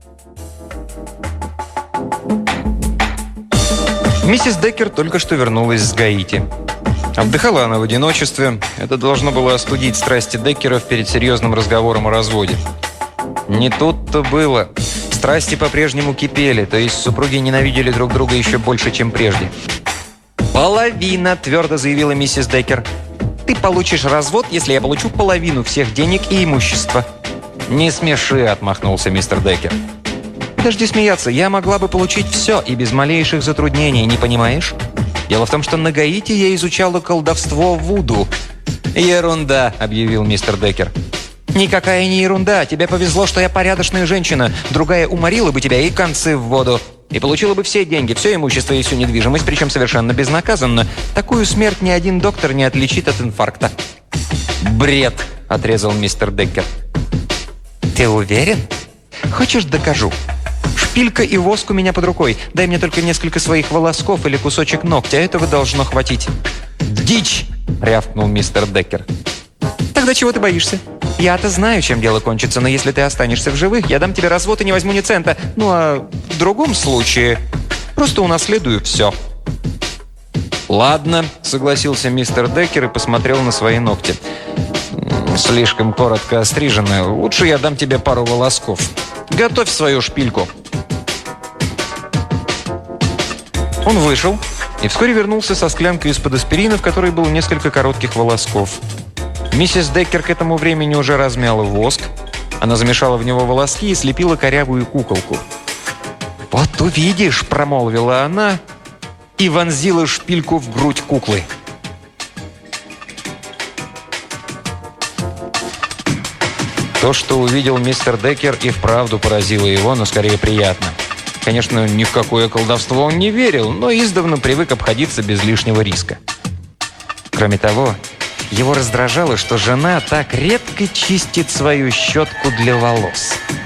Миссис Деккер только что вернулась с Гаити. Отдыхала она в одиночестве. Это должно было остудить страсти Деккеров перед серьезным разговором о разводе. Не тут-то было. Страсти по-прежнему кипели, то есть супруги ненавидели друг друга еще больше, чем прежде. «Половина», – твердо заявила миссис Деккер. «Ты получишь развод, если я получу половину всех денег и имущества». «Не смеши», – отмахнулся мистер Деккер. «Подожди смеяться, я могла бы получить все и без малейших затруднений, не понимаешь? Дело в том, что на Гаити я изучала колдовство вуду». «Ерунда», – объявил мистер Деккер. «Никакая не ерунда. Тебе повезло, что я порядочная женщина. Другая уморила бы тебя и концы в воду. И получила бы все деньги, все имущество и всю недвижимость, причем совершенно безнаказанно. Такую смерть ни один доктор не отличит от инфаркта». «Бред», – отрезал мистер Деккер. «Ты уверен? Хочешь, докажу? Шпилька и воск у меня под рукой. Дай мне только несколько своих волосков или кусочек ногтя. Этого должно хватить». «Дичь!» – рявкнул мистер Деккер. «Тогда чего ты боишься? Я-то знаю, чем дело кончится, но если ты останешься в живых, я дам тебе развод и не возьму ни цента. Ну а в другом случае просто унаследую все». «Ладно», – согласился мистер Деккер и посмотрел на свои ногти. «Слишком коротко острижены. Лучше я дам тебе пару волосков. Готовь свою шпильку». Он вышел и вскоре вернулся со склянкой из-под аспирина, в которой было несколько коротких волосков. Миссис Деккер к этому времени уже размяла воск. Она замешала в него волоски и слепила корявую куколку. «Вот увидишь», – промолвила она и вонзила шпильку в грудь куклы. То, что увидел мистер Деккер, и вправду поразило его, но скорее приятно. Конечно, ни в какое колдовство он не верил, но издавна привык обходиться без лишнего риска. Кроме того, его раздражало, что жена так редко чистит свою щетку для волос.